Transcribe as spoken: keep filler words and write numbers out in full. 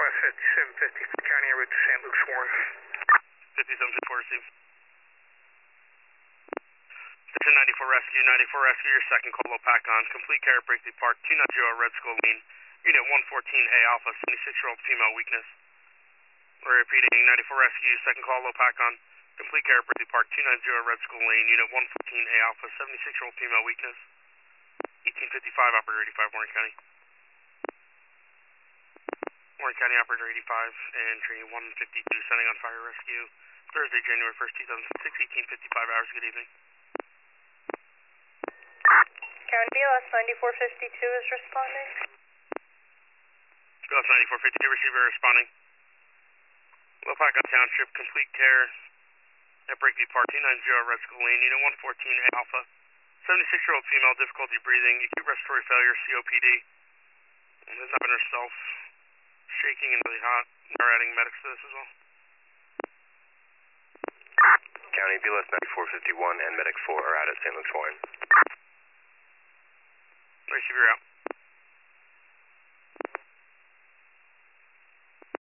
North fifty-seven fifty, County en route to Saint Luke's Warren. fifty-seven fifty-four received. Station ninety-four Rescue, ninety-four Rescue, your second call, pack on. Complete care at Brickley Park, two ninety Red Skull Lane. Unit one fourteen A Alpha, seventy-six-year-old female weakness. We're repeating, ninety-four Rescue, second call, low pack on. Complete care at Brickley Park, two ninety Red Skull Lane. Unit one fourteen A Alpha, seventy-six-year-old female weakness. eighteen fifty-five, Operator eighty-five, Warren County. Warren County, Operator eighty-five, and Train one fifty-two, sending on fire rescue. Thursday, January first, two thousand six, eighteen fifty-five hours. Good evening. County B L S ninety-four fifty-two is responding. B L S ninety-four fifty-two, receiver responding. Lopac Township, complete care at Brickley Park, two ninety Red Skull Lane, Unit one fourteen A Alpha. seventy-six-year-old female, difficulty breathing, acute respiratory failure, C O P D. And has not been herself, shaking and really hot. We're adding medics to this as well. County B L S ninety-four fifty-one and Medic four are out at Saint Luke's Warren. Receiver out.